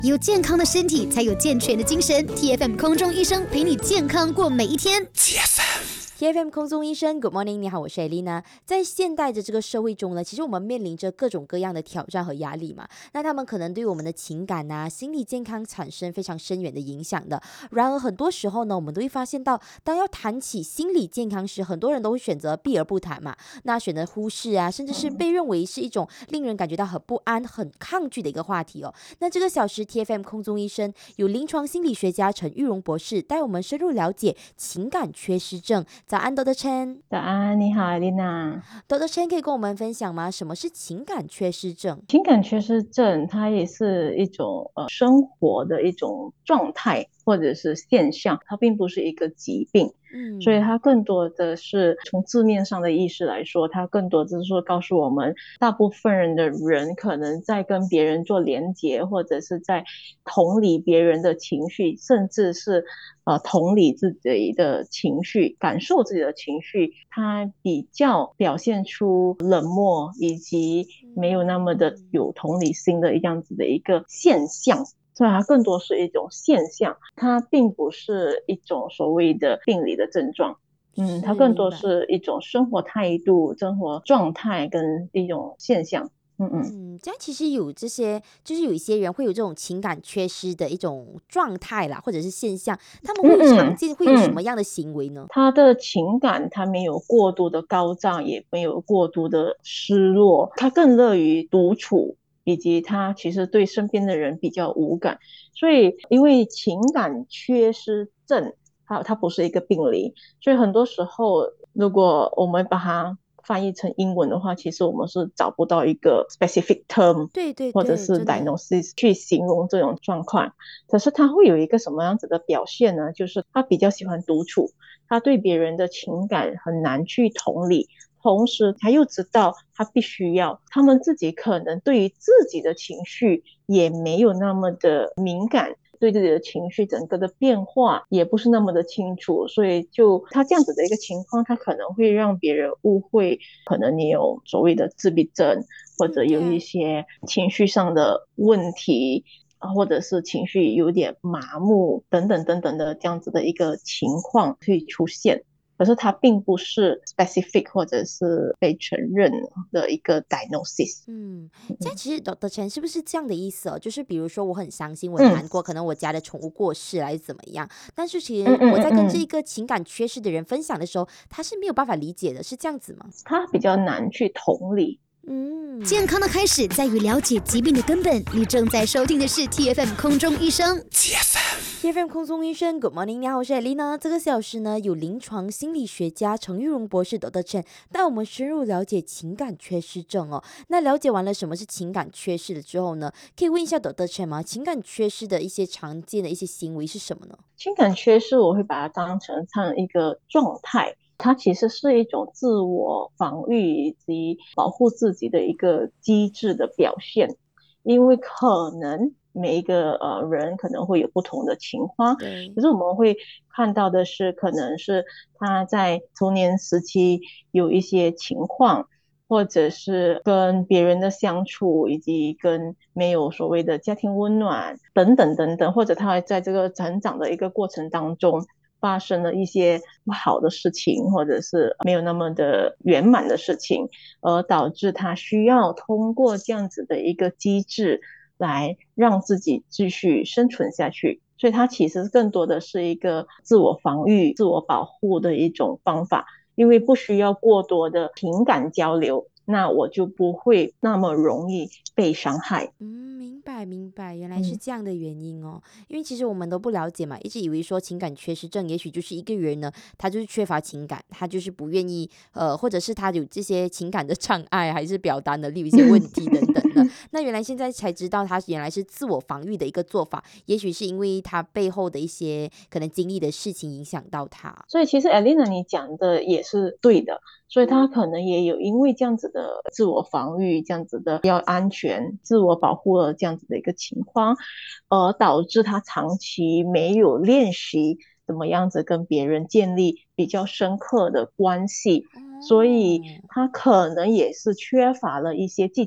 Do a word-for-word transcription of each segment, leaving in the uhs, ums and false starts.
有健康的身体，才有健全的精神。T F M 空中医生陪你健康过每一天。 T F M T F M 空中医生 Good morning， 你好，我是 Elena。 在现代的这个社会中呢，其实我们面临着各种各样的挑战和压力嘛，那他们可能对我们的情感啊、心理健康产生非常深远的影响的。然而很多时候呢，我们都会发现到，当要谈起心理健康时，很多人都会选择避而不谈嘛，那选择忽视啊，甚至是被认为是一种令人感觉到很不安、很抗拒的一个话题哦。那这个小时 T F M 空中医生有临床心理学家陈玉荣博士带我们深入了解情感缺失症。早安 Doctor Chen。 早安，你好 Elena。 Doctor Chen 可以跟我们分享吗？什么是情感缺失症？ 情感缺失症它也是一种呃生活的一种状态或者是现象，它并不是一个疾病。 嗯， 所以它更多的是从字面上的意思来说，它更多就是说告诉我们，大部分人的人可能在跟别人做连结，或者是在同理别人的情绪，甚至是呃同理自己的情绪，感受自己的情绪，它比较表现出冷漠以及没有那么的有同理心的这样子的一个现象。所以它更多是一种现象，它并不是一种所谓的病理的症状。嗯，它更多是一种生活态度、生活状态跟一种现象。嗯嗯嗯，这样其实有这些，就是有一些人会有这种情感缺失的一种状态啦，或者是现象，他们会常见会有什么样的行为呢？ 嗯嗯、他的情感他没有过度的高涨，也没有过度的失落，他更乐于独处，以及他其实对身边的人比较无感。所以因为情感缺失症它它不是一个病理，所以很多时候如果我们把它翻译成英文的话，其实我们是找不到一个 specific term 对对对， 或者是 diagnosis 去形容这种状况。可是他会有一个什么样子的表现呢？就是他比较喜欢独处，他对别人的情感很难去同理，同时他又知道他必须要，他们自己可能对于自己的情绪也没有那么的敏感，对自己的情绪整个的变化也不是那么的清楚，所以就他这样子的一个情况，他可能会让别人误会可能你有所谓的自闭症，或者有一些情绪上的问题，或者是情绪有点麻木等等等等的这样子的一个情况会出现。可是它并不是 specific 或者是被承认的一个 diagnosis。 嗯，这样其实 Doctor Chen 是不是这样的意思哦？就是比如说我很伤心，我很难过，嗯、可能我家的宠物过世还是怎么样，但是其实我在跟这个情感缺失的人分享的时候，他是没有办法理解的，是这样子吗？ 他比较难去同理。 嗯，健康的开始在于了解疾病的根本。你正在收听的是 T F M 空中医生。 T F M T F M 空中医生 Good morning， 你好，我是 Elena。 这个小时呢，有临床心理学家陈玉荣博士 Doctor Chen 带我们深入了解情感缺失症哦。那了解完了什么是情感缺失了之后呢，可以问一下 Doctor Chen 吗？情感缺失的一些常见的一些行为是什么呢？ 情感缺失我会把它当成它一个状态，它其实是一种自我防御以及保护自己的一个机制的表现。因为可能每一个呃人可能会有不同的情况，可是我们会看到的是，可能是他在童年时期有一些情况，或者是跟别人的相处，以及跟没有所谓的家庭温暖等等等等，或者他在这个成长的一个过程当中发生了一些不好的事情，或者是没有那么的圆满的事情，而导致他需要通过这样子的一个机制来让自己继续生存下去。所以它其实更多的是一个自我防御、自我保护的一种方法，因为不需要过多的情感交流，那我就不会那么容易被伤害。 嗯，明白明白，原来是这样的原因哦。嗯、因为其实我们都不了解嘛，一直以为说情感缺失症，也许就是一个人呢，他就是缺乏情感，他就是不愿意，呃，或者是他有这些情感的障碍，还是表达能力有一些问题等等的。那原来现在才知道，他原来是自我防御的一个做法，也许是因为他背后的一些可能经历的事情影响到他。 所以其实 Elena 你讲的也是对的。所以他可能也有因为这样子的自我防御，这样子的要安全、自我保护了这样子的一个情况，而导致他长期没有练习怎么样子跟别人建立比较深刻的关系，所以他可能也是缺乏了一些技巧，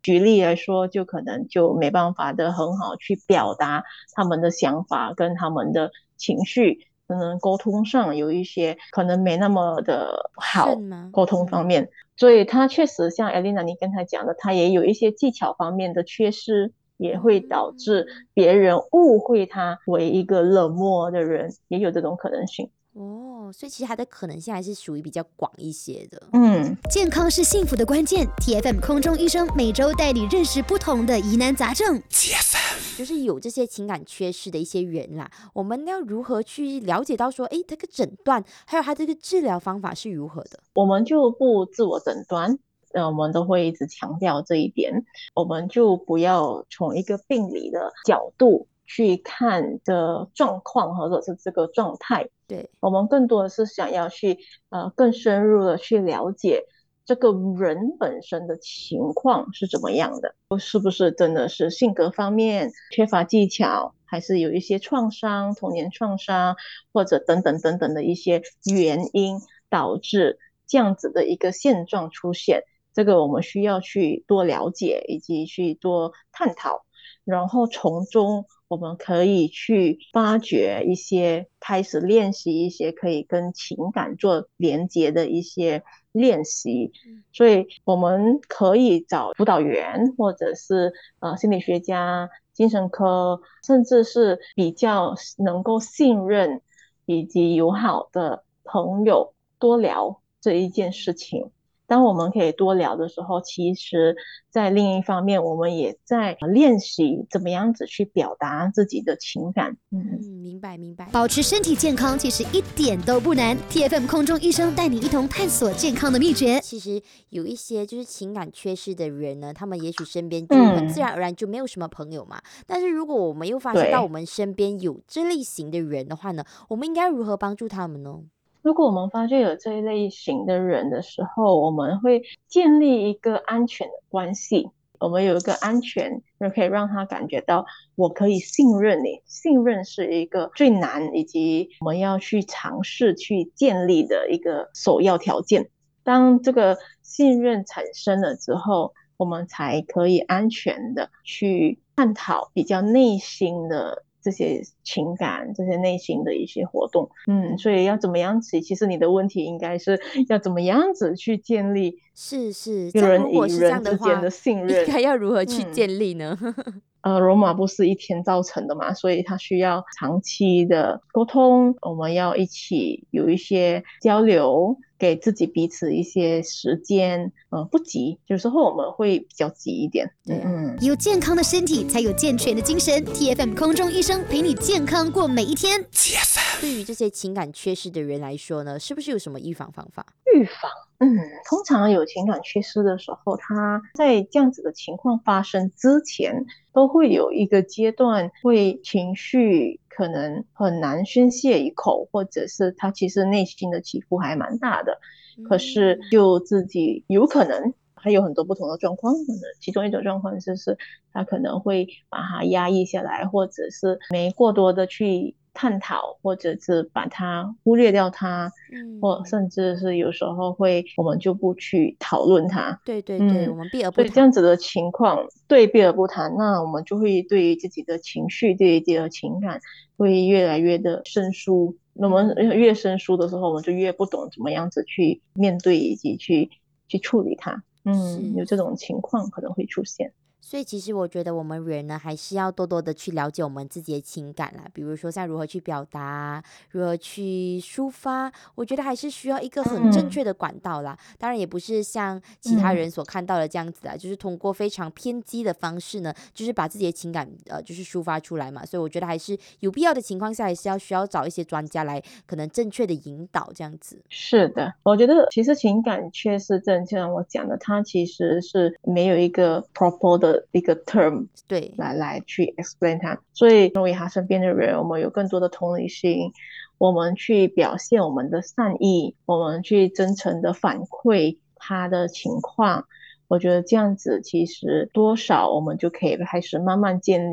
举例来说，就可能就没办法的很好去表达他们的想法跟他们的情绪，可能沟通上有一些可能没那么的好， 顺吗？ 沟通方面，所以他确实像 Elena 你刚才讲的，他也有一些技巧方面的缺失，也会导致别人误会他为一个冷漠的人，也有这种可能性。 哦，所以其实它的可能性还是属于比较广一些的。 嗯， 健康是幸福的关键。T F M 空中医生每周带你认识不同的疑难杂症。 T F M 就是有这些情感缺失的一些人啦，我们要如何去了解到说，诶，这个诊断还有他这个治疗方法是如何的？ 我们就不自我诊断。呃，我们都会一直强调这一点，我们就不要从一个病理的角度去看的状况或者是这个状态， 对， 我们更多的是想要去呃更深入的去了解这个人本身的情况是怎么样的，是不是真的是性格方面缺乏技巧，还是有一些创伤，童年创伤，或者等等等等的一些原因导致这样子的一个现状出现，这个我们需要去多了解以及去多探讨，然后从中我们可以去发掘一些，开始练习一些可以跟情感做连接的一些练习。所以我们可以找辅导员，或者是呃心理学家、精神科，甚至是比较能够信任以及友好的朋友多聊这一件事情。当我们可以多聊的时候，其实在另一方面我们也在练习怎么样子去表达自己的情感。 嗯，明白明白。 保持身体健康其实一点都不难。 T F M 空中医生带你一同探索健康的秘诀。 其实有一些就是情感缺失的人呢，他们也许身边就很自然而然就没有什么朋友嘛、嗯、但是如果我们又发现到我们身边有这类型的人的话呢，我们应该如何帮助他们呢？ 如果我们发现有这一类型的人的时候，我们会建立一个安全的关系，我们有一个安全就可以让他感觉到我可以信任你。信任是一个最难以及我们要去尝试去建立的一个首要条件。当这个信任产生了之后，我们才可以安全的去探讨比较内心的这些情感，这些内心的一些活动。嗯，所以要怎么样子，其实你的问题应该是要怎么样子去建立是是人与人之间的信任， 应该要如何去建立呢？嗯呃，罗马不是一天造成的嘛，所以它需要长期的沟通，我们要一起有一些交流，给自己彼此一些时间，呃，不急，有时候我们会比较急一点。 对、啊， 嗯， 有健康的身体才有健全的精神。T F M 空中医生陪你健康过每一天。T F M 对于这些情感缺失的人来说呢，是不是有什么预防方法？ 预防，嗯，通常有情感缺失的时候，他在这样子的情况发生之前，都会有一个阶段会情绪可能很难宣泄一口，或者是他其实内心的起伏还蛮大的，可是就自己有可能还有很多不同的状况，其中一种状况就是他可能会把它压抑下来，或者是没过多的去探讨，或者是把它忽略掉它，嗯、或甚至是有时候会我们就不去讨论它。 对对对、嗯、我们避而不谈。 所以这样子的情况，对，避而不谈，那我们就会对于自己的情绪，对于自己的情感会越来越的生疏。那么越生疏的时候，我们就越不懂怎么样子去面对以及去去处理它。嗯，有这种情况可能会出现。 所以其实我觉得我们人呢，还是要多多的去了解我们自己的情感啦，比如说像如何去表达，如何去抒发，我觉得还是需要一个很正确的管道啦、嗯、当然也不是像其他人所看到的这样子啦、嗯、就是通过非常偏激的方式呢，就是把自己的情感呃就是抒发出来嘛，所以我觉得还是有必要的情况下，还是要需要找一些专家来可能正确的引导这样子。 是的，我觉得其实情感缺失症就像我讲的，它其实是没有一个 proper 的一个 term 对来来去 explain 它，所以作为他身边的人，我们有更多的同理心，我们去表现我们的善意，我们去真诚的反馈他的情况，我觉得这样子其实多少我们就可以开始慢慢建立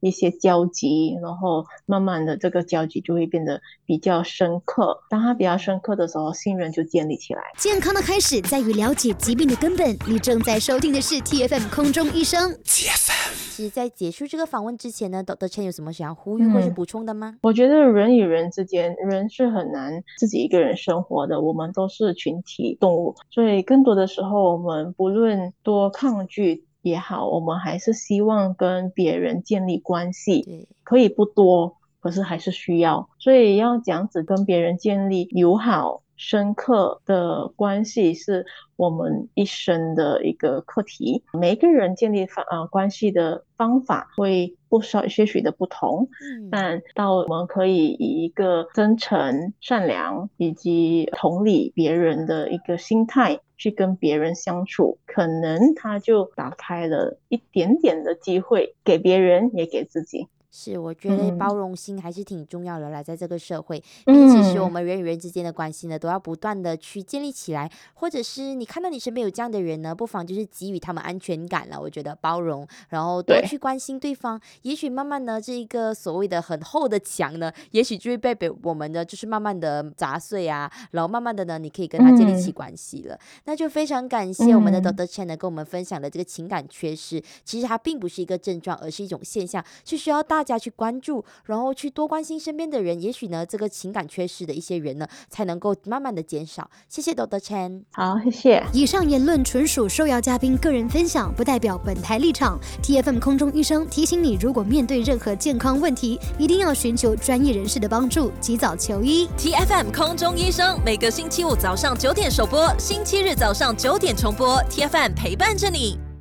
一些交集，然后慢慢的这个交集就会变得比较深刻。当它比较深刻的时候，信任就建立起来。 健康的开始在于了解疾病的根本。你正在收听的是 T F M 空中医生。 T F M。其实，在结束这个访问之前呢 ，Doctor Chen 有什么想要呼吁或是补充的吗？ 嗯、我觉得人与人之间，人是很难自己一个人生活的，我们都是群体动物，所以更多的时候，我们不论多抗拒也好，我们还是希望跟别人建立关系，可以不多，可是还是需要，所以要这样子跟别人建立友好深刻的关系是我们一生的一个课题。每个人建立方、呃、关系的方法会不少些许的不同、嗯、但到我们可以以一个真诚善良以及同理别人的一个心态去跟别人相处，可能他就打开了一点点的机会给别人也给自己。 是，我觉得包容心还是挺重要的啦，在这个社会，因为其实我们人与人之间的关系呢，都要不断的去建立起来，或者是你看到你身边有这样的人呢，不妨就是给予他们安全感了。我觉得包容，然后多去关心对方，也许慢慢呢，这一个所谓的很厚的墙呢，也许就会被我们呢，就是慢慢的砸碎啊，然后慢慢的呢，你可以跟他建立起关系了。嗯、那就非常感谢我们的 Doctor Chen 呢，跟我们分享的这个情感缺失，其实它并不是一个症状，而是一种现象，是需要大家去关注，然后去多关心身边的人，也许呢这个情感缺失的一些人呢才能够慢慢的减少。谢谢 Doctor Chen。 好，谢谢。 以上言论纯属受邀嘉宾个人分享，不代表本台立场。 T F M 空中医生提醒你，如果面对任何健康问题，一定要寻求专业人士的帮助，及早求医。 T F M 空中医生每个星期五早上九点首播，星期日早上九点重播。 T F M 陪伴着你。